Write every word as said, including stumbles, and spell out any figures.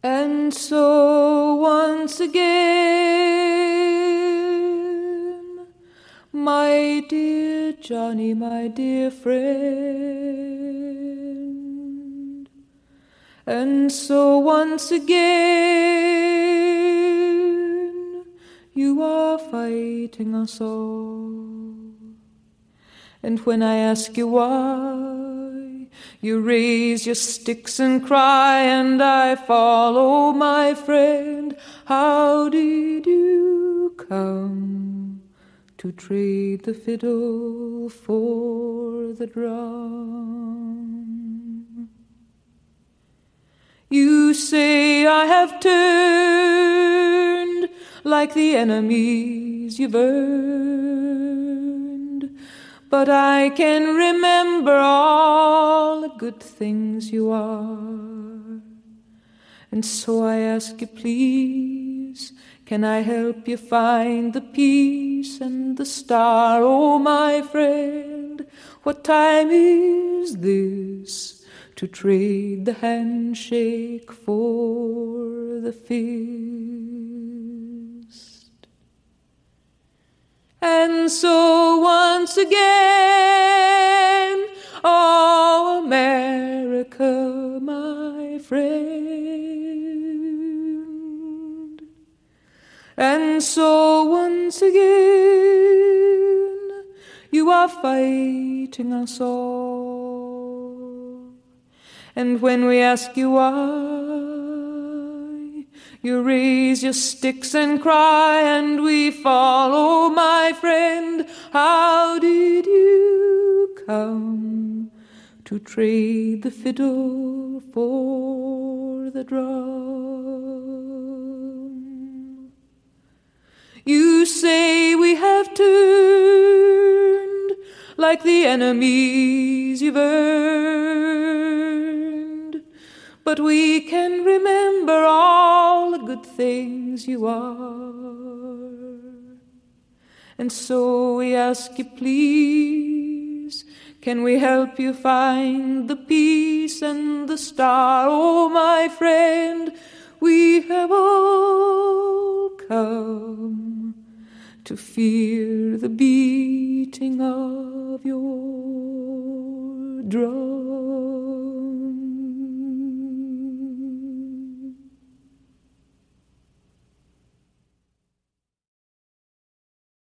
And so once again, my dear Johnny, my dear friend, and so once again, you are fighting us all. And when I ask you why, you raise your sticks and cry, and I follow, my friend. How did you come to trade the fiddle for the drum? You say I have turned like the enemies you've earned, but I can remember all the good things you are. And so I ask you, please, can I help you find the peace and the star? Oh, my friend, what time is this to trade the handshake for the fist? And so once again, oh, America, my friend. And so once again, you are fighting us all. And when we ask you why, you raise your sticks and cry, and we follow, my friend. How did you come to trade the fiddle for the drum? You say we have turned like the enemies you've earned, but we can remember all the good things you are. And so we ask you, please, can we help you find the peace and the star? Oh, my friend, we have all come to fear the beating of your drum.